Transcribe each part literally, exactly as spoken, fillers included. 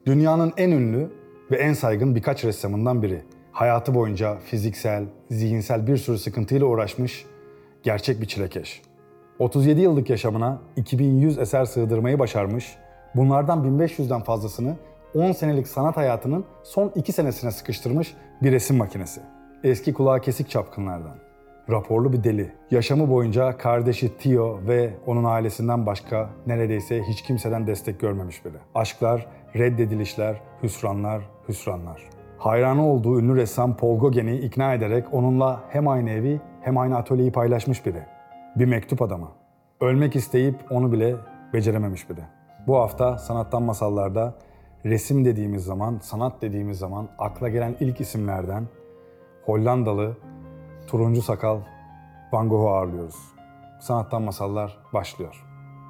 Dünyanın en ünlü ve en saygın birkaç ressamından biri. Hayatı boyunca fiziksel, zihinsel bir sürü sıkıntıyla uğraşmış gerçek bir çilekeş. otuz yedi yıllık yaşamına iki bin yüz eser sığdırmayı başarmış, bunlardan bin beş yüzden fazlasını on senelik sanat hayatının son iki senesine sıkıştırmış bir resim makinesi. Eski kulağı kesik çapkınlardan. Raporlu bir deli. Yaşamı boyunca kardeşi Theo ve onun ailesinden başka neredeyse hiç kimseden destek görmemiş biri. Aşklar, reddedilişler, hüsranlar, hüsranlar. Hayranı olduğu ünlü ressam Paul Gauguin'i ikna ederek onunla hem aynı evi hem aynı atölyeyi paylaşmış biri. Bir mektup adamı. Ölmek isteyip onu bile becerememiş biri. Bu hafta Sanattan Masallar'da resim dediğimiz zaman, sanat dediğimiz zaman akla gelen ilk isimlerden Hollandalı turuncu sakal Van Gogh'u ağırlıyoruz. Sanattan Masallar başlıyor.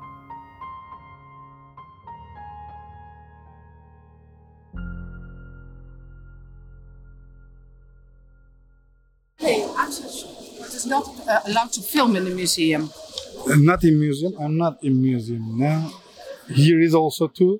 Hey, it is not uh, allowed to film in the museum. Not in museum. I'm not in museum now. Here is also too.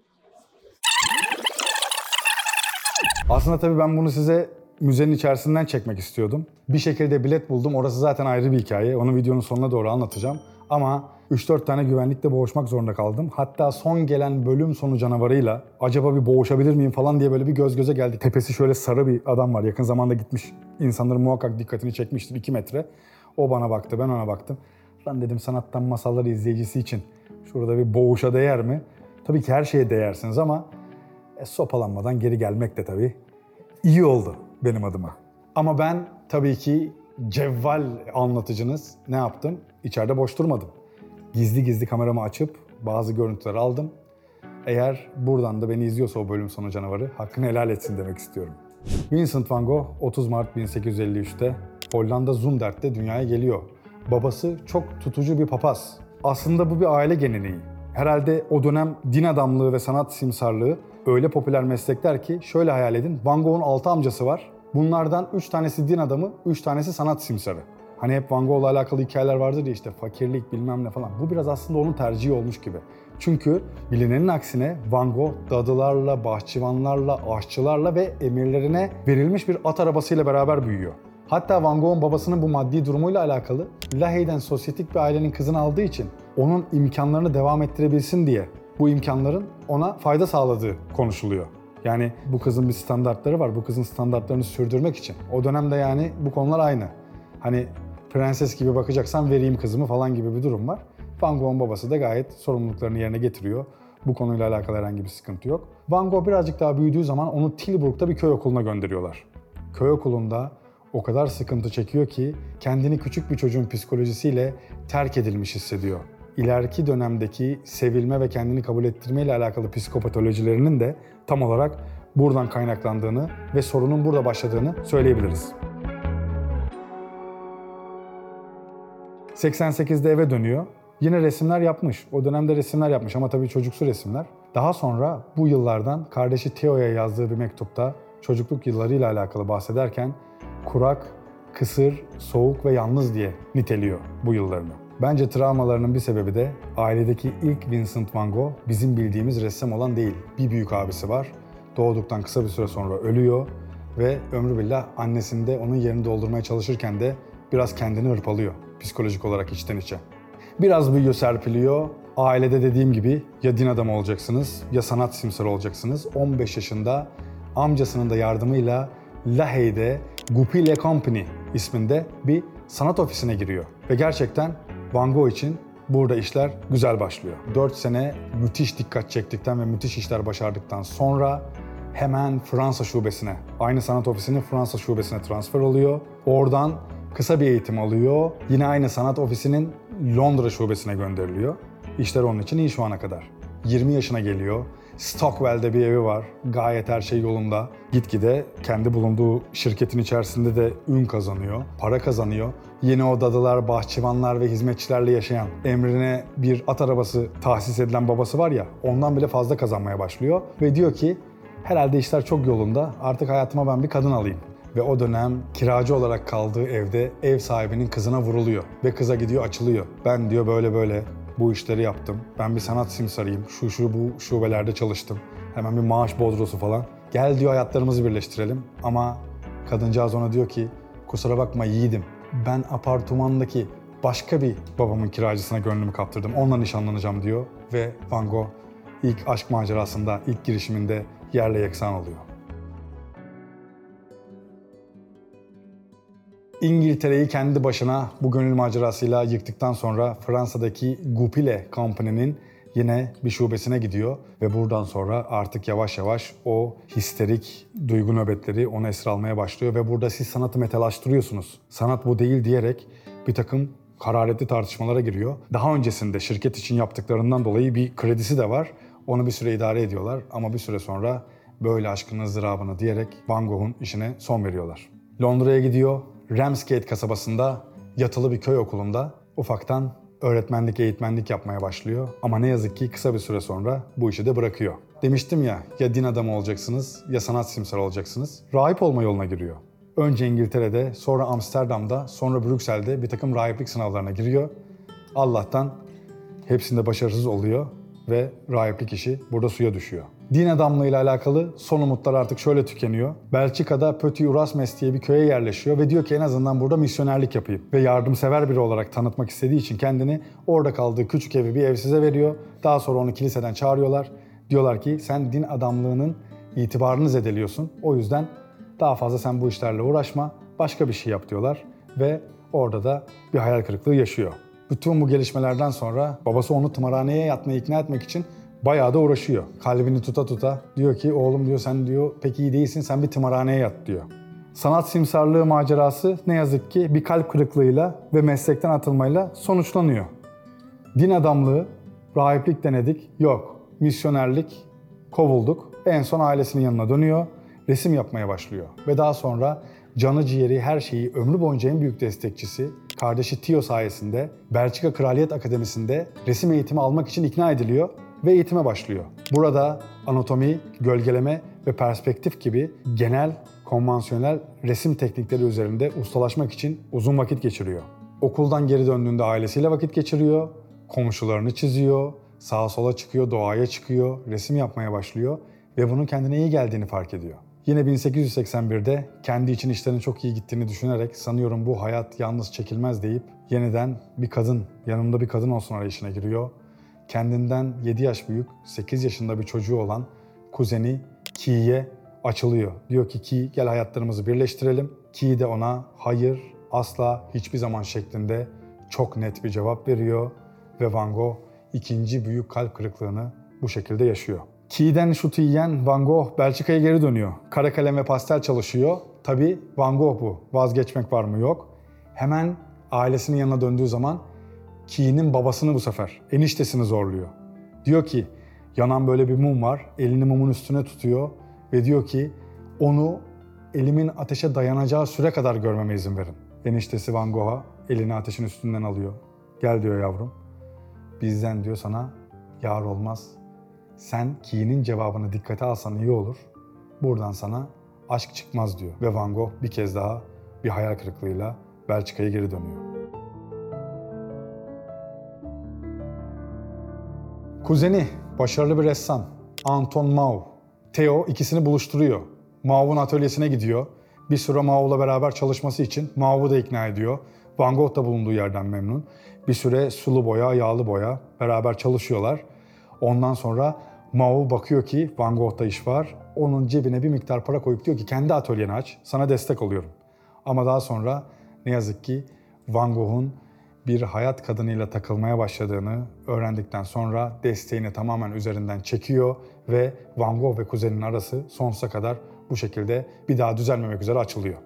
Aslında tabii ben bunu size müzenin içerisinden çekmek istiyordum. Bir şekilde bilet buldum. Orası zaten ayrı bir hikaye. Onu videonun sonuna doğru anlatacağım. Ama üç dört tane güvenlikle boğuşmak zorunda kaldım. Hatta son gelen bölüm sonu canavarıyla acaba bir boğuşabilir miyim falan diye böyle bir göz göze geldik. Tepesi şöyle sarı bir adam var. Yakın zamanda gitmiş. İnsanların muhakkak dikkatini çekmiştir. iki metre. O bana baktı, ben ona baktım. Lan dedim Sanattan Masallar izleyicisi için şurada bir boğuşa değer mi? Tabii ki her şeye değersiniz ama e, sopalanmadan geri gelmek de tabii iyi oldu benim adıma. Ama ben tabii ki cevval anlatıcınız ne yaptım? İçeride boş durmadım. Gizli gizli kameramı açıp bazı görüntüler aldım. Eğer buradan da beni izliyorsa o bölüm sonu canavarı hakkını helal etsin demek istiyorum. Vincent van Gogh otuz Mart bin sekiz yüz elli üçte Hollanda Zundert'te dünyaya geliyor. Babası çok tutucu bir papaz. Aslında bu bir aile geleneği. Herhalde o dönem din adamlığı ve sanat simsarlığı öyle popüler meslekler ki şöyle hayal edin. Van Gogh'un altı amcası var. Bunlardan üç tanesi din adamı, üç tanesi sanat simsarı. Hani hep Van Gogh'la alakalı hikayeler vardır ya işte fakirlik bilmem ne falan. Bu biraz aslında onun tercihi olmuş gibi. Çünkü bilinenin aksine Van Gogh dadılarla, bahçıvanlarla, aşçılarla ve emirlerine verilmiş bir at arabasıyla beraber büyüyor. Hatta Van Gogh'un babasının bu maddi durumuyla alakalı Lahey'den sosyetik bir ailenin kızını aldığı için onun imkanlarını devam ettirebilsin diye bu imkanların ona fayda sağladığı konuşuluyor. Yani bu kızın bir standartları var, bu kızın standartlarını sürdürmek için. O dönemde yani bu konular aynı. Hani prenses gibi bakacaksan vereyim kızımı falan gibi bir durum var. Van Gogh'un babası da gayet sorumluluklarını yerine getiriyor. Bu konuyla alakalı herhangi bir sıkıntı yok. Van Gogh birazcık daha büyüdüğü zaman onu Tilburg'da bir köy okuluna gönderiyorlar. Köy okulunda o kadar sıkıntı çekiyor ki kendini küçük bir çocuğun psikolojisiyle terk edilmiş hissediyor. İleriki dönemdeki sevilme ve kendini kabul ettirme ile alakalı psikopatolojilerinin de tam olarak buradan kaynaklandığını ve sorunun burada başladığını söyleyebiliriz. seksen sekizde eve dönüyor. Yine resimler yapmış. O dönemde resimler yapmış ama tabii çocuksu resimler. Daha sonra bu yıllardan kardeşi Theo'ya yazdığı bir mektupta çocukluk yıllarıyla alakalı bahsederken kurak, kısır, soğuk ve yalnız diye niteliyor bu yıllarını. Bence travmalarının bir sebebi de ailedeki ilk Vincent van Gogh bizim bildiğimiz ressam olan değil. Bir büyük abisi var. Doğduktan kısa bir süre sonra ölüyor ve ömrü billah annesinde onun yerini doldurmaya çalışırken de biraz kendini hırpalıyor psikolojik olarak içten içe. Biraz büyüyor, serpiliyor. Ailede dediğim gibi ya din adamı olacaksınız ya sanat simsarı olacaksınız. on beş yaşında amcasının da yardımıyla Lahey'de Goupil Company isminde bir sanat ofisine giriyor. Ve gerçekten Van Gogh için burada işler güzel başlıyor. dört sene müthiş dikkat çektikten ve müthiş işler başardıktan sonra hemen Fransa şubesine, aynı sanat ofisinin Fransa şubesine transfer oluyor. Oradan kısa bir eğitim alıyor. Yine aynı sanat ofisinin Londra şubesine gönderiliyor. İşler onun için iyi şu ana kadar. yirmi yaşına geliyor. Stockwell'de bir evi var. Gayet her şey yolunda. Gitgide kendi bulunduğu şirketin içerisinde de ün kazanıyor, para kazanıyor. Yine o dadılar, bahçıvanlar ve hizmetçilerle yaşayan, emrine bir at arabası tahsis edilen babası var ya, ondan bile fazla kazanmaya başlıyor. Ve diyor ki, herhalde işler çok yolunda, artık hayatıma ben bir kadın alayım. Ve o dönem kiracı olarak kaldığı evde ev sahibinin kızına vuruluyor. Ve kıza gidiyor açılıyor. Ben diyor böyle böyle bu işleri yaptım. Ben bir sanat simsarıyım. Şu şu bu şubelerde çalıştım. Hemen bir maaş bordrosu falan. Gel diyor hayatlarımızı birleştirelim. Ama kadıncağız ona diyor ki kusura bakma yiğidim. Ben apartmandaki başka bir babamın kiracısına gönlümü kaptırdım. Onunla nişanlanacağım diyor. Ve Van Gogh ilk aşk macerasında, ilk girişiminde yerle yeksan oluyor. İngiltere'yi kendi başına bu gönül macerasıyla yıktıktan sonra Fransa'daki Goupil Company'nin yine bir şubesine gidiyor ve buradan sonra artık yavaş yavaş o histerik duygu nöbetleri onu esir almaya başlıyor ve burada siz sanatı metalaştırıyorsunuz. Sanat bu değil diyerek bir takım hararetli tartışmalara giriyor. Daha öncesinde şirket için yaptıklarından dolayı bir kredisi de var. Onu bir süre idare ediyorlar ama bir süre sonra böyle aşkın ızdırabını diyerek Van Gogh'un işine son veriyorlar. Londra'ya gidiyor. Ramsgate kasabasında yatılı bir köy okulunda ufaktan öğretmenlik, eğitmenlik yapmaya başlıyor. Ama ne yazık ki kısa bir süre sonra bu işi de bırakıyor. Demiştim ya, ya din adamı olacaksınız ya sanat simsarı olacaksınız. Rahip olma yoluna giriyor. Önce İngiltere'de, sonra Amsterdam'da, sonra Brüksel'de bir takım rahiplik sınavlarına giriyor. Allah'tan hepsinde başarısız oluyor ve rahiplik işi burada suya düşüyor. Din adamlığıyla alakalı son umutlar artık şöyle tükeniyor. Belçika'da Petit Erasmus diye bir köye yerleşiyor ve diyor ki en azından burada misyonerlik yapayım. Ve yardımsever biri olarak tanıtmak istediği için kendini orada kaldığı küçük evi bir evsize veriyor. Daha sonra onu kiliseden çağırıyorlar. Diyorlar ki sen din adamlığının itibarını zedeliyorsun. O yüzden daha fazla sen bu işlerle uğraşma, başka bir şey yap diyorlar. Ve orada da bir hayal kırıklığı yaşıyor. Bütün bu gelişmelerden sonra babası onu tımarhaneye yatmaya ikna etmek için bayağı da uğraşıyor. Kalbini tuta tuta diyor ki oğlum diyor sen diyor pek iyi değilsin, sen bir tımarhaneye yat diyor. Sanat simsarlığı macerası ne yazık ki bir kalp kırıklığıyla ve meslekten atılmayla sonuçlanıyor. Din adamlığı, rahiplik denedik, yok. Misyonerlik, kovulduk. En son ailesinin yanına dönüyor, resim yapmaya başlıyor. Ve daha sonra canı ciğeri her şeyi ömrü boyunca en büyük destekçisi, kardeşi Theo sayesinde Belçika Kraliyet Akademisi'nde resim eğitimi almak için ikna ediliyor ve eğitime başlıyor. Burada anatomi, gölgeleme ve perspektif gibi genel, konvansiyonel resim teknikleri üzerinde ustalaşmak için uzun vakit geçiriyor. Okuldan geri döndüğünde ailesiyle vakit geçiriyor, komşularını çiziyor, sağa sola çıkıyor, doğaya çıkıyor, resim yapmaya başlıyor ve bunun kendine iyi geldiğini fark ediyor. Yine bin sekiz yüz seksen birde kendi için işlerinin çok iyi gittiğini düşünerek sanıyorum bu hayat yalnız çekilmez deyip yeniden bir kadın, yanımda bir kadın olsun arayışına giriyor. Kendinden yedi yaş büyük, sekiz yaşında bir çocuğu olan kuzeni Ki'ye açılıyor. Diyor ki Ki gel hayatlarımızı birleştirelim. Ki de ona hayır, asla, hiçbir zaman şeklinde çok net bir cevap veriyor. Ve Van Gogh ikinci büyük kalp kırıklığını bu şekilde yaşıyor. Ki'den şutu yiyen Van Gogh Belçika'ya geri dönüyor. Kara kalem ve pastel çalışıyor. Tabii Van Gogh bu. Vazgeçmek var mı yok. Hemen ailesinin yanına döndüğü zaman Ki'nin babasını bu sefer, eniştesini zorluyor. Diyor ki yanan böyle bir mum var. Elini mumun üstüne tutuyor ve diyor ki onu elimin ateşe dayanacağı süre kadar görmeme izin verin. Eniştesi Van Gogh'a elini ateşin üstünden alıyor. Gel diyor yavrum. Bizden diyor sana yar olmaz. Sen Ki'nin cevabını dikkate alsan iyi olur. Buradan sana aşk çıkmaz diyor. Ve Van Gogh bir kez daha bir hayal kırıklığıyla Belçika'ya geri dönüyor. Kuzeni, başarılı bir ressam Anton Mauve. Theo ikisini buluşturuyor. Mauve'un atölyesine gidiyor. Bir süre Mauve'la beraber çalışması için Mauve'u da ikna ediyor. Van Gogh da bulunduğu yerden memnun. Bir süre sulu boya, yağlı boya beraber çalışıyorlar. Ondan sonra Mauve bakıyor ki Van Gogh'ta iş var. Onun cebine bir miktar para koyup diyor ki kendi atölyeni aç, sana destek oluyorum. Ama daha sonra ne yazık ki Van Gogh'un bir hayat kadınıyla takılmaya başladığını öğrendikten sonra desteğini tamamen üzerinden çekiyor ve Van Gogh ve kuzeninin arası sonsuza kadar bu şekilde bir daha düzelmemek üzere açılıyor.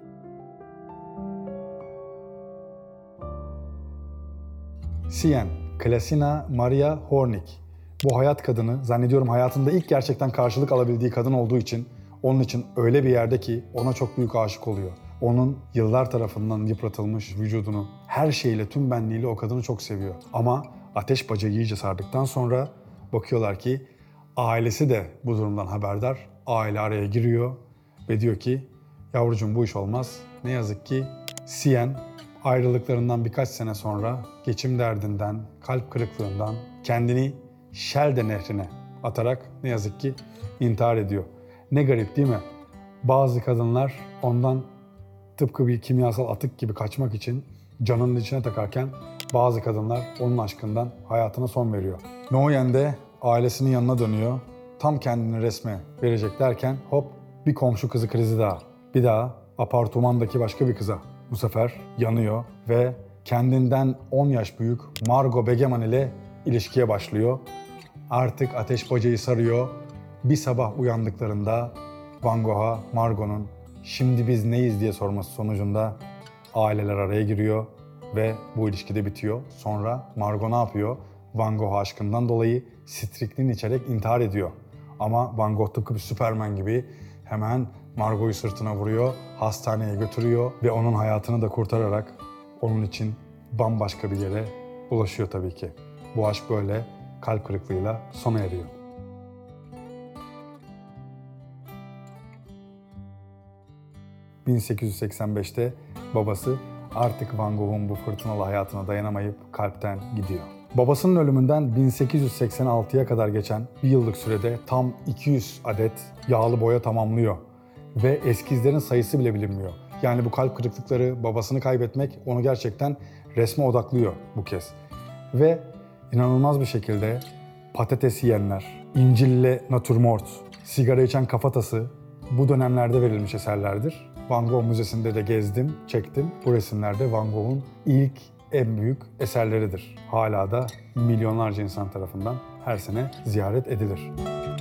Sien, Klasina Maria Hornig. Bu hayat kadını, zannediyorum hayatında ilk gerçekten karşılık alabildiği kadın olduğu için onun için öyle bir yerde ki ona çok büyük aşık oluyor. Onun yıllar tarafından yıpratılmış vücudunu, her şeyle, tüm benliğiyle o kadını çok seviyor. Ama ateş bacağı iyice sardıktan sonra bakıyorlar ki ailesi de bu durumdan haberdar. Aile araya giriyor ve diyor ki yavrucuğum bu iş olmaz. Ne yazık ki Sien ayrılıklarından birkaç sene sonra geçim derdinden, kalp kırıklığından kendini Schelde Nehri'ne atarak ne yazık ki intihar ediyor. Ne garip değil mi? Bazı kadınlar ondan tıpkı bir kimyasal atık gibi kaçmak için canının içine takarken bazı kadınlar onun aşkından hayatına son veriyor. Nguyen de ailesinin yanına dönüyor. Tam kendini resme verecek derken hop bir komşu kızı krizi daha. Bir daha apartmandaki başka bir kıza bu sefer yanıyor ve kendinden on yaş büyük Margot Begeman ile ilişkiye başlıyor. Artık ateş bacayı sarıyor. Bir sabah uyandıklarında Van Gogh'a Margot'un şimdi biz neyiz diye sorması sonucunda aileler araya giriyor ve bu ilişki de bitiyor. Sonra Margot ne yapıyor? Van Gogh aşkından dolayı striknin içerek intihar ediyor. Ama Van Gogh tıpkı bir Süperman gibi hemen Margot'u sırtına vuruyor, hastaneye götürüyor ve onun hayatını da kurtararak onun için bambaşka bir yere ulaşıyor tabii ki. Bu aşk böyle kalp kırıklığıyla sona eriyor. bin sekiz yüz seksen beşte babası artık Van Gogh'un bu fırtınalı hayatına dayanamayıp kalpten gidiyor. Babasının ölümünden bin sekiz yüz seksen altıya kadar geçen bir yıllık sürede tam iki yüz adet yağlı boya tamamlıyor ve eskizlerin sayısı bile bilinmiyor. Yani bu kalp kırıklıkları, babasını kaybetmek onu gerçekten resme odaklıyor bu kez. Ve inanılmaz bir şekilde patates yiyenler, İncil'le natürmort, sigara içen kafatası bu dönemlerde verilmiş eserlerdir. Van Gogh Müzesi'nde de gezdim, çektim. Bu resimlerde Van Gogh'un ilk en büyük eserleridir. Hala da milyonlarca insan tarafından her sene ziyaret edilir.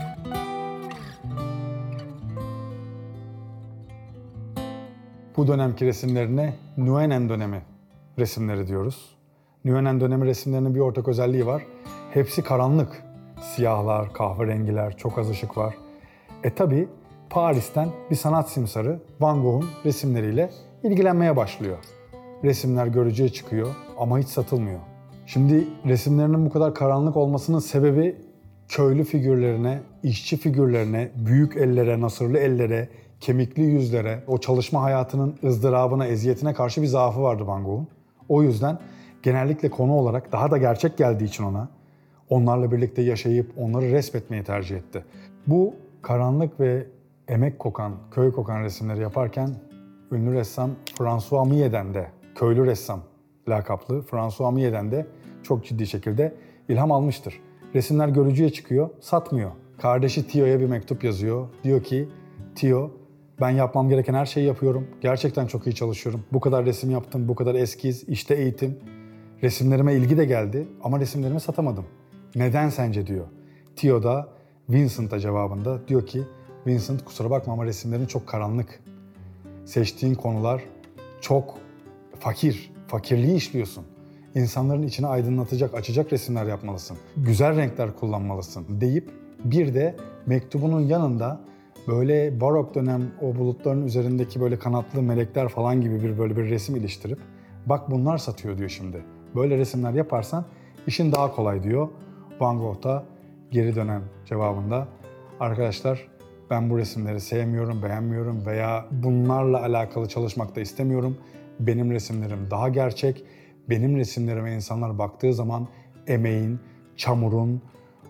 Bu dönemki resimlerine Nguyen dönemi resimleri diyoruz. Nguyen dönemi resimlerinin bir ortak özelliği var. Hepsi karanlık. Siyahlar, kahverengiler, çok az ışık var. E tabi Paris'ten bir sanat simsarı Van Gogh'un resimleriyle ilgilenmeye başlıyor. Resimler görücüye çıkıyor ama hiç satılmıyor. Şimdi resimlerinin bu kadar karanlık olmasının sebebi köylü figürlerine, işçi figürlerine, büyük ellere, nasırlı ellere, kemikli yüzlere, o çalışma hayatının ızdırabına, eziyetine karşı bir zaafı vardı Van Gogh'un. O yüzden genellikle konu olarak daha da gerçek geldiği için ona, onlarla birlikte yaşayıp onları resmetmeyi tercih etti. Bu karanlık ve emek kokan, köy kokan resimleri yaparken ünlü ressam François Millet'den de, köylü ressam lakaplı François Millet'den de çok ciddi şekilde ilham almıştır. Resimler görücüye çıkıyor, satmıyor. Kardeşi Thio'ya bir mektup yazıyor. Diyor ki, Theo, ben yapmam gereken her şeyi yapıyorum. Gerçekten çok iyi çalışıyorum. Bu kadar resim yaptım, bu kadar eskiz, işte eğitim. Resimlerime ilgi de geldi ama resimlerimi satamadım. Neden sence diyor. Theo da Vincent'a cevabında diyor ki, Vincent kusura bakma ama resimlerin çok karanlık. Seçtiğin konular çok fakir, fakirliği işliyorsun. İnsanların içini aydınlatacak, açacak resimler yapmalısın. Güzel renkler kullanmalısın deyip bir de mektubunun yanında böyle barok dönem o bulutların üzerindeki böyle kanatlı melekler falan gibi bir böyle bir resim iliştirip bak bunlar satıyor diyor şimdi. Böyle resimler yaparsan işin daha kolay diyor. Van Gogh da geri dönen cevabında arkadaşlar ben bu resimleri sevmiyorum, beğenmiyorum veya bunlarla alakalı çalışmak da istemiyorum. Benim resimlerim daha gerçek. Benim resimlerime insanlar baktığı zaman emeğin, çamurun,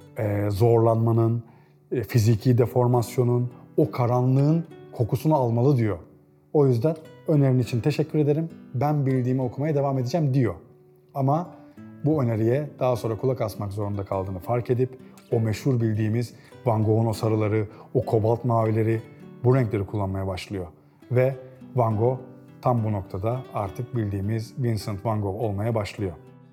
zorlanmanın, fiziki deformasyonun, o karanlığın kokusunu almalı diyor. O yüzden önerin için teşekkür ederim. Ben bildiğimi okumaya devam edeceğim diyor. Ama bu öneriye daha sonra kulak asmak zorunda kaldığını fark edip o meşhur bildiğimiz Van Gogh'un o sarıları, o kobalt mavileri, bu renkleri kullanmaya başlıyor. Ve Van Gogh tam bu noktada artık bildiğimiz Vincent van Gogh olmaya başlıyor.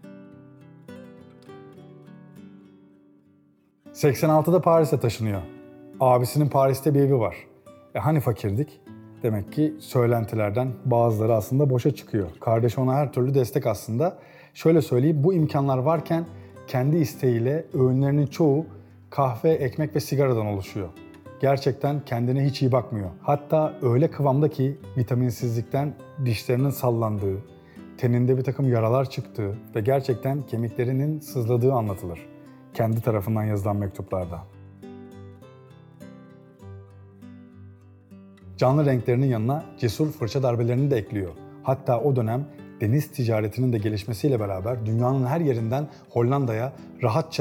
seksen altıda Paris'e taşınıyor. Abisinin Paris'te bir evi var. E hani fakirdik? Demek ki söylentilerden bazıları aslında boşa çıkıyor. Kardeşi ona her türlü destek aslında. Şöyle söyleyeyim, bu imkanlar varken kendi isteğiyle öğünlerinin çoğu kahve, ekmek ve sigaradan oluşuyor. Gerçekten kendine hiç iyi bakmıyor. Hatta öyle kıvamda ki vitaminsizlikten dişlerinin sallandığı, teninde bir takım yaralar çıktığı ve gerçekten kemiklerinin sızladığı anlatılır kendi tarafından yazılan mektuplarda. Canlı renklerinin yanına cesur fırça darbelerini de ekliyor. Hatta o dönem deniz ticaretinin de gelişmesiyle beraber dünyanın her yerinden Hollanda'ya rahatça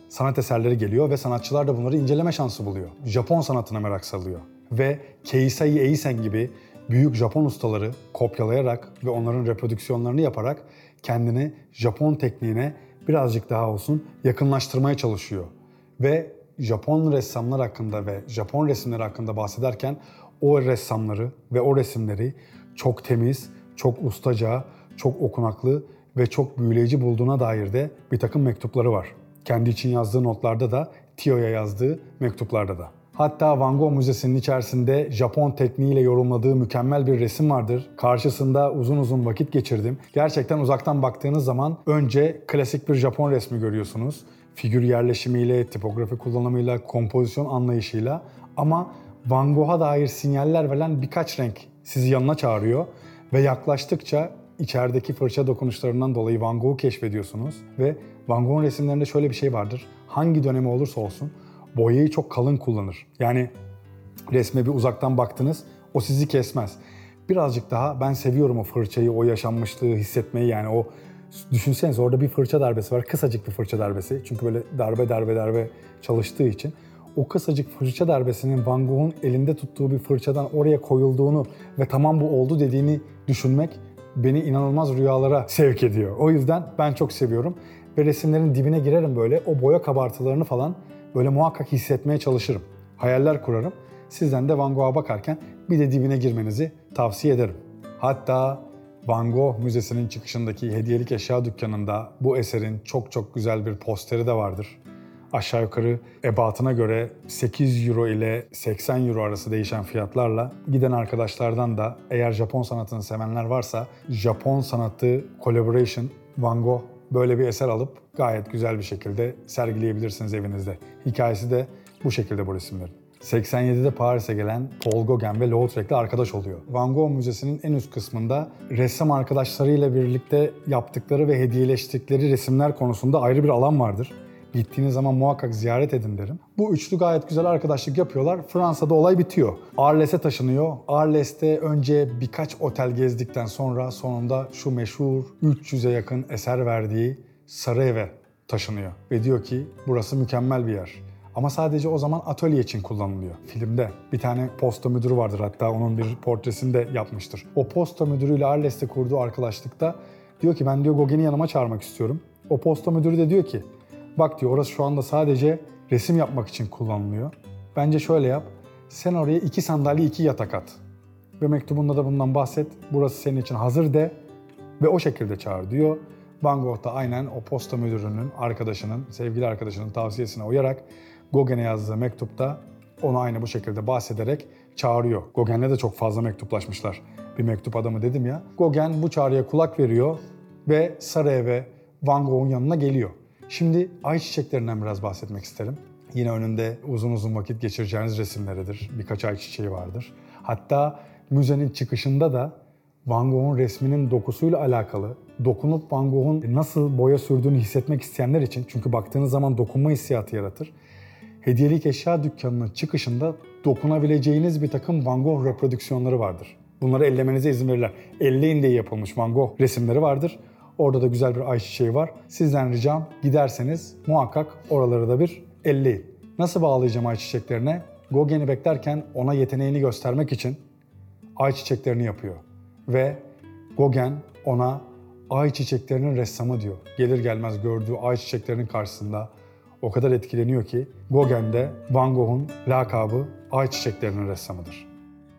sanat eserleri geliyor ve sanatçılar da bunları inceleme şansı buluyor. Japon sanatına merak salıyor. Ve Keisai Eisen gibi büyük Japon ustaları kopyalayarak ve onların reprodüksiyonlarını yaparak kendini Japon tekniğine birazcık daha olsun yakınlaştırmaya çalışıyor. Ve Japon ressamlar hakkında ve Japon resimleri hakkında bahsederken o ressamları ve o resimleri çok temiz, çok ustaca, çok okunaklı ve çok büyüleyici bulduğuna dair de bir takım mektupları var. Kendi için yazdığı notlarda da, Tio'ya yazdığı mektuplarda da. Hatta Van Gogh Müzesi'nin içerisinde Japon tekniğiyle yorumladığı mükemmel bir resim vardır. Karşısında uzun uzun vakit geçirdim. Gerçekten uzaktan baktığınız zaman önce klasik bir Japon resmi görüyorsunuz. Figür yerleşimiyle, tipografi kullanımıyla, kompozisyon anlayışıyla. Ama Van Gogh'a dair sinyaller veren birkaç renk sizi yanına çağırıyor. Ve yaklaştıkça içerideki fırça dokunuşlarından dolayı Van Gogh'u keşfediyorsunuz. Ve Van Gogh'un resimlerinde şöyle bir şey vardır. Hangi dönemi olursa olsun boyayı çok kalın kullanır. Yani resme bir uzaktan baktınız, o sizi kesmez. Birazcık daha ben seviyorum o fırçayı, o yaşanmışlığı hissetmeyi, yani o düşünsenize orada bir fırça darbesi var, kısacık bir fırça darbesi. Çünkü böyle darbe darbe darbe çalıştığı için o kısacık fırça darbesinin Van Gogh'un elinde tuttuğu bir fırçadan oraya koyulduğunu ve tamam bu oldu dediğini düşünmek beni inanılmaz rüyalara sevk ediyor. O yüzden ben çok seviyorum ve resimlerin dibine girerim böyle, o boya kabartılarını falan böyle muhakkak hissetmeye çalışırım. Hayaller kurarım. Sizden de Van Gogh'a bakarken bir de dibine girmenizi tavsiye ederim. Hatta Van Gogh Müzesi'nin çıkışındaki hediyelik eşya dükkanında bu eserin çok çok güzel bir posteri de vardır. Aşağı yukarı ebatına göre sekiz euro ile seksen euro arası değişen fiyatlarla giden arkadaşlardan da eğer Japon sanatını sevenler varsa Japon sanatı collaboration Van Gogh böyle bir eser alıp gayet güzel bir şekilde sergileyebilirsiniz evinizde. Hikayesi de bu şekilde bu resimlerin. seksen yedide Paris'e gelen Paul Gauguin ve Lautrec'le arkadaş oluyor. Van Gogh Müzesi'nin en üst kısmında ressam arkadaşlarıyla birlikte yaptıkları ve hediyeleştikleri resimler konusunda ayrı bir alan vardır. Gittiğiniz zaman muhakkak ziyaret edin derim. Bu üçlü gayet güzel arkadaşlık yapıyorlar. Fransa'da olay bitiyor. Arles'e taşınıyor. Arles'te önce birkaç otel gezdikten sonra sonunda şu meşhur üç yüze yakın eser verdiği Sarı Ev'e taşınıyor. Ve diyor ki burası mükemmel bir yer. Ama sadece o zaman atölye için kullanılıyor. Filmde bir tane posta müdürü vardır, hatta onun bir portresini de yapmıştır. O posta müdürüyle Arles'te kurduğu arkadaşlıkta diyor ki ben diyor Gauguin'i yanıma çağırmak istiyorum. O posta müdürü de diyor ki bak diyor orası şu anda sadece resim yapmak için kullanılıyor. Bence şöyle yap, sen oraya iki sandalye iki yatak at. Ve mektubunda da bundan bahset, burası senin için hazır de ve o şekilde çağır diyor. Van Gogh da aynen o posta müdürünün, arkadaşının, sevgili arkadaşının tavsiyesine uyarak Gauguin'e yazdığı mektupta onu aynı bu şekilde bahsederek çağırıyor. Gauguin'le de çok fazla mektuplaşmışlar. Bir mektup adamı dedim ya. Gauguin bu çağrıya kulak veriyor ve Sarı Ev'e Van Gogh'un yanına geliyor. Şimdi ayçiçeklerinden biraz bahsetmek isterim. Yine önünde uzun uzun vakit geçireceğiniz resimleridir. Birkaç ayçiçeği vardır. Hatta müzenin çıkışında da Van Gogh'un resminin dokusuyla alakalı, dokunup Van Gogh'un nasıl boya sürdüğünü hissetmek isteyenler için, çünkü baktığınız zaman dokunma hissiyatı yaratır. Hediyelik eşya dükkanının çıkışında dokunabileceğiniz bir takım Van Gogh reprodüksiyonları vardır. Bunları ellemenize izin verirler. Elleyin diye yapılmış Van Gogh resimleri vardır. Orada da güzel bir ayçiçeği var. Sizden ricam giderseniz muhakkak oraları da bir elleyin. Nasıl bağlayacağım ayçiçeklerine? Gauguin'i beklerken ona yeteneğini göstermek için ayçiçeklerini yapıyor. Ve Gauguin ona ayçiçeklerinin ressamı diyor. Gelir gelmez gördüğü ayçiçeklerinin karşısında o kadar etkileniyor ki Gauguin de Van Gogh'un lakabı ayçiçeklerinin ressamıdır.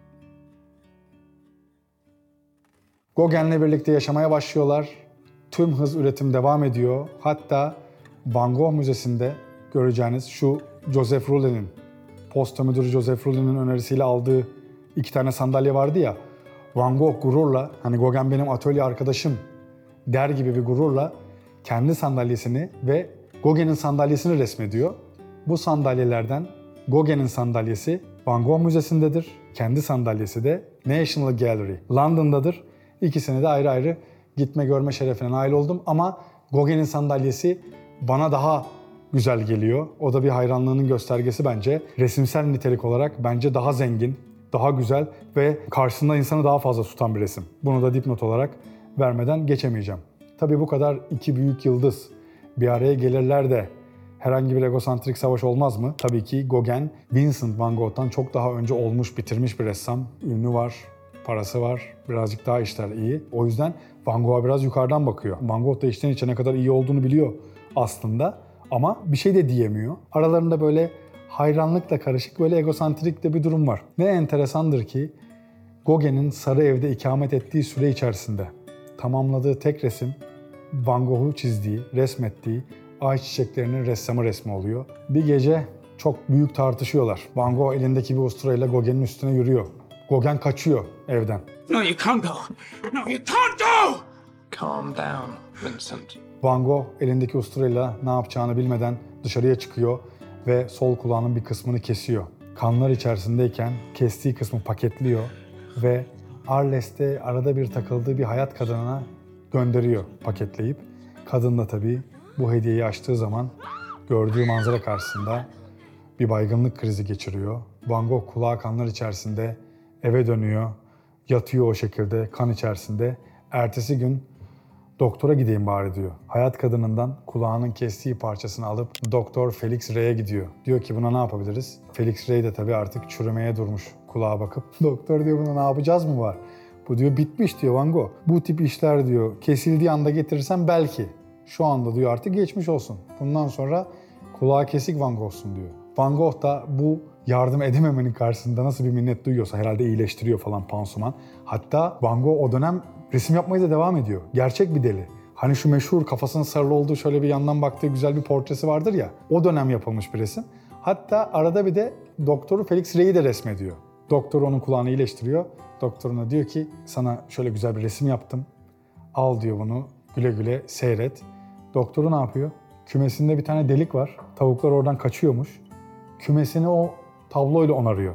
Gauguin'le birlikte yaşamaya başlıyorlar. Tüm hız üretim devam ediyor. Hatta Van Gogh Müzesi'nde göreceğiniz şu Joseph Roulet'in, posta müdürü Joseph Roulet'in önerisiyle aldığı iki tane sandalye vardı ya. Van Gogh gururla, hani Gauguin benim atölye arkadaşım der gibi bir gururla kendi sandalyesini ve Gauguin'in sandalyesini resmediyor. Bu sandalyelerden Gauguin'in sandalyesi Van Gogh Müzesi'ndedir. Kendi sandalyesi de National Gallery London'dadır. İkisine de ayrı ayrı gitme görme şerefine nail oldum ama Gauguin'in sandalyesi bana daha güzel geliyor. O da bir hayranlığının göstergesi bence. Resimsel nitelik olarak bence daha zengin, daha güzel ve karşısında insanı daha fazla tutan bir resim. Bunu da dipnot olarak vermeden geçemeyeceğim. Tabii bu kadar iki büyük yıldız bir araya gelirler de herhangi bir egosantrik savaş olmaz mı? Tabii ki Gauguin, Vincent van Gogh'tan çok daha önce olmuş, bitirmiş bir ressam. Ünlü var, parası var, birazcık daha işler iyi. O yüzden Van Gogh'a biraz yukarıdan bakıyor. Van Gogh da içten içe ne kadar iyi olduğunu biliyor aslında ama bir şey de diyemiyor. Aralarında böyle hayranlıkla karışık böyle egosantrik de bir durum var. Ne enteresandır ki Gauguin'in Sarı Ev'de ikamet ettiği süre içerisinde tamamladığı tek resim Van Gogh'u çizdiği, resmettiği ay çiçeklerinin ressamı resmi oluyor. Bir gece çok büyük tartışıyorlar. Van Gogh elindeki bir usturayla Gauguin'in üstüne yürüyor. Gauguin kaçıyor evden. No, you can't go. No, you can't go! Calm down, Vincent. Van Gogh elindeki usturayla ne yapacağını bilmeden dışarıya çıkıyor ve sol kulağının bir kısmını kesiyor. Kanlar içerisindeyken kestiği kısmı paketliyor ve Arles'te arada bir takıldığı bir hayat kadınına gönderiyor paketleyip. Kadın da tabii bu hediyeyi açtığı zaman gördüğü manzara karşısında bir baygınlık krizi geçiriyor. Van Gogh kulağı kanlar içerisinde eve dönüyor, yatıyor o şekilde kan içerisinde. Ertesi gün doktora gideyim bari diyor. Hayat kadınından kulağının kestiği parçasını alıp Doktor Felix Rey'e gidiyor. Diyor ki buna ne yapabiliriz? Felix Rey de tabii artık çürümeye durmuş kulağa bakıp. Doktor diyor buna ne yapacağız mı var? Bu diyor bitmiş diyor Van Gogh. Bu tip işler diyor kesildiği anda getirirsen belki. Şu anda diyor artık geçmiş olsun. Bundan sonra kulağı kesik Van Gogh'sun diyor. Van Gogh da bu yardım edememenin karşısında nasıl bir minnet duyuyorsa herhalde iyileştiriyor falan pansuman. Hatta Van Gogh o dönem resim yapmaya da devam ediyor. Gerçek bir deli. Hani şu meşhur kafasının sarılı olduğu şöyle bir yandan baktığı güzel bir portresi vardır ya. O dönem yapılmış bir resim. Hatta arada bir de doktoru Felix Rey'i de resmediyor. Doktor onun kulağını iyileştiriyor. Doktoruna diyor ki sana şöyle güzel bir resim yaptım. Al diyor bunu güle güle seyret. Doktoru ne yapıyor? Kümesinde bir tane delik var. Tavuklar oradan kaçıyormuş. Kümesini o tabloyla onarıyor.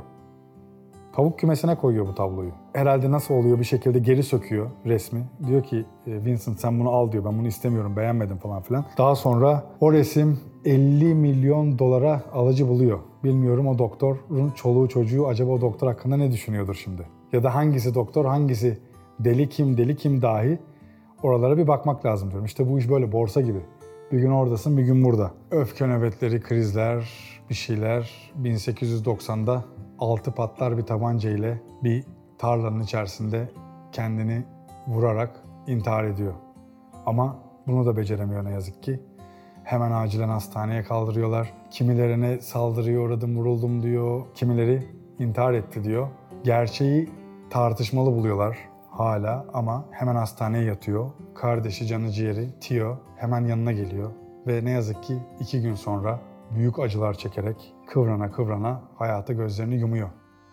Tavuk kümesine koyuyor bu tabloyu. Herhalde nasıl oluyor bir şekilde geri söküyor resmi. Diyor ki Vincent sen bunu al diyor. Ben bunu istemiyorum, beğenmedim falan filan. Daha sonra o resim elli milyon dolara alıcı buluyor. Bilmiyorum o doktorun çoluğu çocuğu acaba o doktor hakkında ne düşünüyordur şimdi? Ya da hangisi doktor, hangisi deli kim, deli kim dahi oralara bir bakmak lazım diyorum. İşte bu iş böyle borsa gibi. Bir gün oradasın, bir gün burada. Öfke nöbetleri, krizler, bir şeyler. bin sekiz yüz doksanda altı patlar bir tabanca ile bir tarlanın içerisinde kendini vurarak intihar ediyor. Ama bunu da beceremiyor ne yazık ki. Hemen acilen hastaneye kaldırıyorlar. Kimilerine saldırıya uğradım, vuruldum diyor. Kimileri intihar etti diyor. Gerçeği tartışmalı buluyorlar hala ama hemen hastaneye yatıyor. Kardeşi, canı ciğeri Theo hemen yanına geliyor. Ve ne yazık ki iki gün sonra büyük acılar çekerek kıvrana kıvrana hayata gözlerini yumuyor.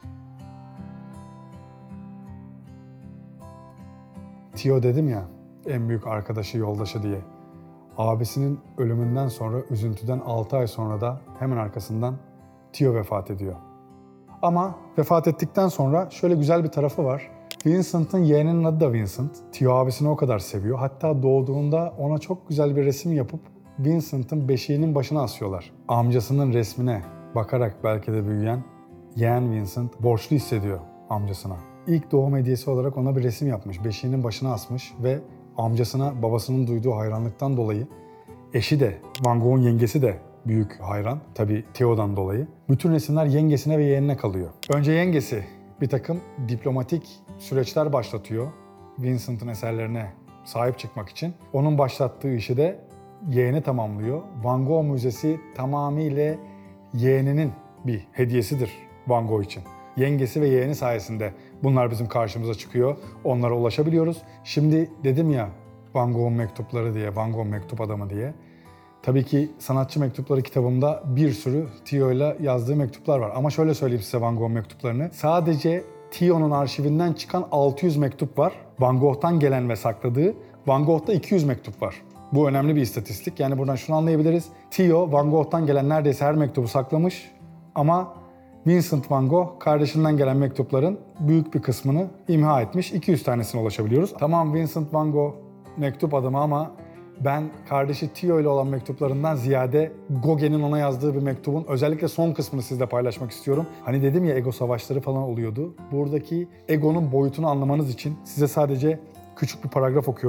Theo dedim ya, en büyük arkadaşı, yoldaşı diye. Abisinin ölümünden sonra, üzüntüden altı ay sonra da hemen arkasından Theo vefat ediyor. Ama vefat ettikten sonra şöyle güzel bir tarafı var. Vincent'ın yeğeninin adı da Vincent. Theo abisini o kadar seviyor. Hatta doğduğunda ona çok güzel bir resim yapıp Vincent'ın beşiğinin başına asıyorlar. Amcasının resmine bakarak belki de büyüyen yeğen Vincent borçlu hissediyor amcasına. İlk doğum hediyesi olarak ona bir resim yapmış. Beşiğinin başına asmış ve amcasına babasının duyduğu hayranlıktan dolayı eşi de, Van Gogh'un yengesi de büyük hayran. Tabii Theo'dan dolayı. Bütün resimler yengesine ve yeğenine kalıyor. Önce yengesi bir takım diplomatik süreçler başlatıyor Vincent'ın eserlerine sahip çıkmak için. Onun başlattığı işi de yeğeni tamamlıyor. Van Gogh Müzesi tamamıyla yeğeninin bir hediyesidir Van Gogh için. Yengesi ve yeğeni sayesinde bunlar bizim karşımıza çıkıyor. Onlara ulaşabiliyoruz. Şimdi dedim ya Van Gogh'un mektupları diye, Van Gogh mektup adamı diye. Tabii ki sanatçı mektupları kitabımda bir sürü Theo'yla yazdığı mektuplar var. Ama şöyle söyleyeyim size Van Gogh mektuplarını. Sadece Theo'nun arşivinden çıkan altı yüz mektup var. Van Gogh'tan gelen ve sakladığı. Van Gogh'ta iki yüz mektup var. Bu önemli bir istatistik. Yani buradan şunu anlayabiliriz. Theo, Van Gogh'tan gelen neredeyse her mektubu saklamış. Ama Vincent van Gogh kardeşinden gelen mektupların büyük bir kısmını imha etmiş. iki yüz tanesine ulaşabiliyoruz. Tamam Vincent van Gogh mektup adamı ama ben kardeşi Theo ile olan mektuplarından ziyade Gauguin'in ona yazdığı bir mektubun özellikle son kısmını sizle paylaşmak istiyorum. Hani dedim ya ego savaşları falan oluyordu. Buradaki egonun boyutunu anlamanız için size sadece küçük bir paragraf okuyorum.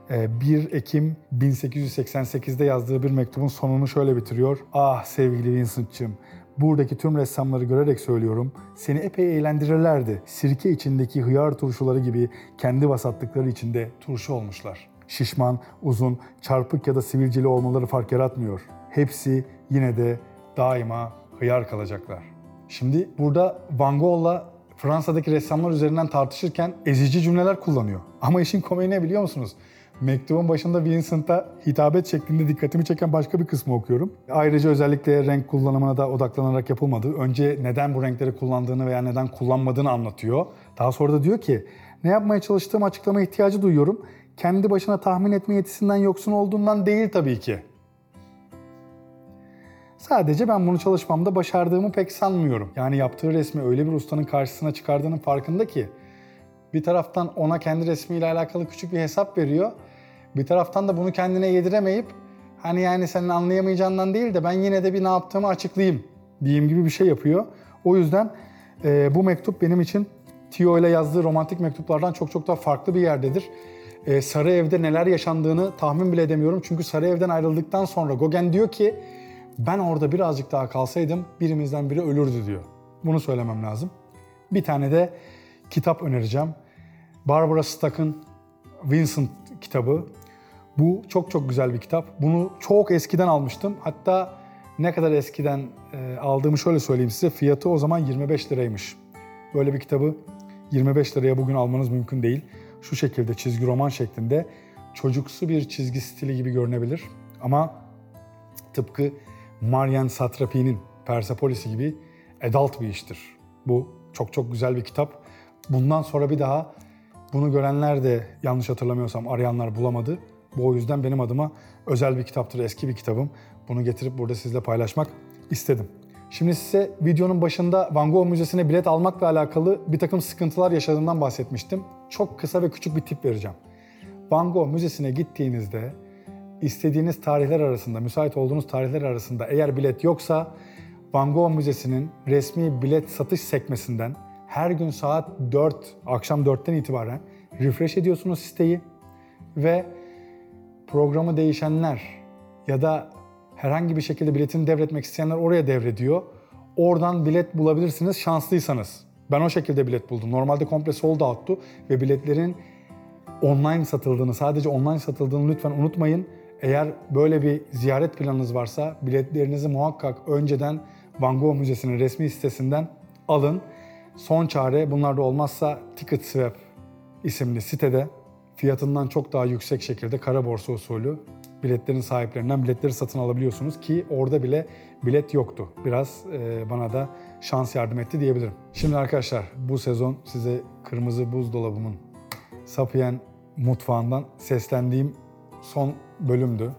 bir Ekim bin sekiz yüz seksen sekizde yazdığı bir mektubun sonunu şöyle bitiriyor. Ah sevgili Vincent'cığım, buradaki tüm ressamları görerek söylüyorum, seni epey eğlendirirlerdi. Sirke içindeki hıyar turşuları gibi kendi vasatlıkları içinde turşu olmuşlar. Şişman, uzun, çarpık ya da sivilceli olmaları fark yaratmıyor. Hepsi yine de daima hıyar kalacaklar. Şimdi burada Van Gogh'la Fransa'daki ressamlar üzerinden tartışırken ezici cümleler kullanıyor. Ama işin komiği ne biliyor musunuz? Mektubun başında Vincent'a hitabet şeklinde dikkatimi çeken başka bir kısmı okuyorum. Ayrıca özellikle renk kullanımına da odaklanarak yapılmadı. Önce neden bu renkleri kullandığını veya neden kullanmadığını anlatıyor. Daha sonra da diyor ki, ne yapmaya çalıştığım açıklama ihtiyacı duyuyorum. Kendi başına tahmin etme yetisinden yoksun olduğundan değil tabii ki. Sadece ben bunu çalışmamda başardığımı pek sanmıyorum. Yani yaptığı resmi öyle bir ustanın karşısına çıkardığının farkında ki bir taraftan ona kendi resmiyle alakalı küçük bir hesap veriyor. Bir taraftan da bunu kendine yediremeyip hani yani senin anlayamayacağından değil de ben yine de bir ne yaptığımı açıklayayım diyeyim gibi bir şey yapıyor. O yüzden e, bu mektup benim için Theo ile yazdığı romantik mektuplardan çok çok daha farklı bir yerdedir. E, Sarı Ev'de neler yaşandığını tahmin bile edemiyorum. Çünkü Sarı Ev'den ayrıldıktan sonra Gauguin diyor ki ben orada birazcık daha kalsaydım birimizden biri ölürdü diyor. Bunu söylemem lazım. Bir tane de kitap önereceğim. Barbara Stuck'ın Vincent kitabı. Bu çok çok güzel bir kitap. Bunu çok eskiden almıştım. Hatta ne kadar eskiden e, aldığımı şöyle söyleyeyim size. Fiyatı o zaman yirmi beş liraymış. Böyle bir kitabı yirmi beş liraya bugün almanız mümkün değil. Şu şekilde çizgi roman şeklinde çocuksu bir çizgi stili gibi görünebilir. Ama tıpkı Marian Satrapi'nin Persepolis'i gibi adult bir iştir. Bu çok çok güzel bir kitap. Bundan sonra bir daha bunu görenler de yanlış hatırlamıyorsam arayanlar bulamadı. Bu o yüzden benim adıma özel bir kitaptır, eski bir kitabım. Bunu getirip burada sizle paylaşmak istedim. Şimdi size videonun başında Van Gogh Müzesi'ne bilet almakla alakalı bir takım sıkıntılar yaşadığımdan bahsetmiştim. Çok kısa ve küçük bir tip vereceğim. Van Gogh Müzesi'ne gittiğinizde istediğiniz tarihler arasında, müsait olduğunuz tarihler arasında eğer bilet yoksa Van Gogh Müzesi'nin resmi bilet satış sekmesinden her gün saat dört, akşam dörtten itibaren refresh ediyorsunuz siteyi ve programı değişenler ya da herhangi bir şekilde biletini devretmek isteyenler oraya devrediyor. Oradan bilet bulabilirsiniz şanslıysanız. Ben o şekilde bilet buldum. Normalde komple sold out'tu ve biletlerin online satıldığını, sadece online satıldığını lütfen unutmayın. Eğer böyle bir ziyaret planınız varsa biletlerinizi muhakkak önceden Van Gogh Müzesi'nin resmi sitesinden alın. Son çare, bunlar da olmazsa TicketSwap isimli sitede fiyatından çok daha yüksek şekilde kara borsa usulü biletlerin sahiplerinden biletleri satın alabiliyorsunuz ki orada bile bilet yoktu. Biraz e, bana da şans yardım etti diyebilirim. Şimdi arkadaşlar bu sezon size kırmızı buzdolabımın Sapien mutfağından seslendiğim son bölümdü.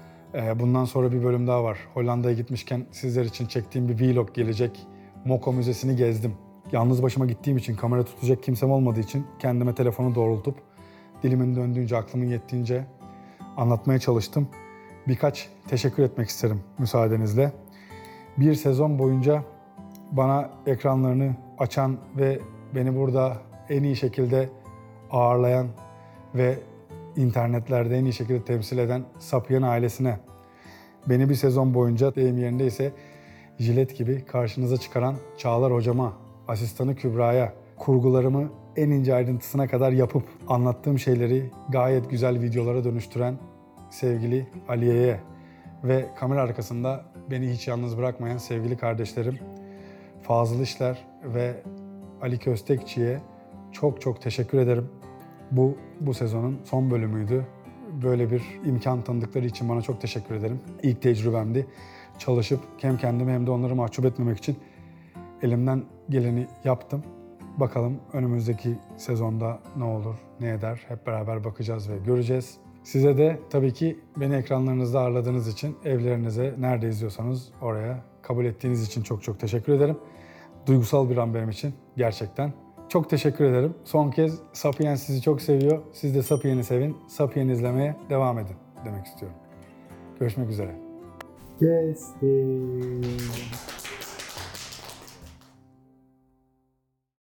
E, bundan sonra bir bölüm daha var. Hollanda'ya gitmişken sizler için çektiğim bir vlog gelecek. Moko Müzesi'ni gezdim. Yalnız başıma gittiğim için, kamera tutacak kimsem olmadığı için kendime telefonu doğrultup dilimin döndüğünce, aklımın yettiğince anlatmaya çalıştım. Birkaç teşekkür etmek isterim müsaadenizle. Bir sezon boyunca bana ekranlarını açan ve beni burada en iyi şekilde ağırlayan ve internetlerde en iyi şekilde temsil eden Sapien ailesine, beni bir sezon boyunca deyim yerindeyse jilet gibi karşınıza çıkaran Çağlar hocama, asistanı Kübra'ya, kurgularımı en ince ayrıntısına kadar yapıp anlattığım şeyleri gayet güzel videolara dönüştüren sevgili Aliye'ye ve kamera arkasında beni hiç yalnız bırakmayan sevgili kardeşlerim Fazıl İşler ve Ali Köstekçi'ye çok çok teşekkür ederim. Bu, bu sezonun son bölümüydü. Böyle bir imkan tanıdıkları için bana çok teşekkür ederim. İlk tecrübemdi. Çalışıp hem kendimi hem de onları mahcup etmemek için elimden geleni yaptım. Bakalım önümüzdeki sezonda ne olur, ne eder hep beraber bakacağız ve göreceğiz. Size de tabii ki beni ekranlarınızda ağırladığınız için, evlerinize nerede izliyorsanız oraya kabul ettiğiniz için çok çok teşekkür ederim. Duygusal bir an benim için gerçekten. Çok teşekkür ederim. Son kez Sapien sizi çok seviyor. Siz de Sapien'i sevin. Sapien izlemeye devam edin demek istiyorum. Görüşmek üzere. Kestim.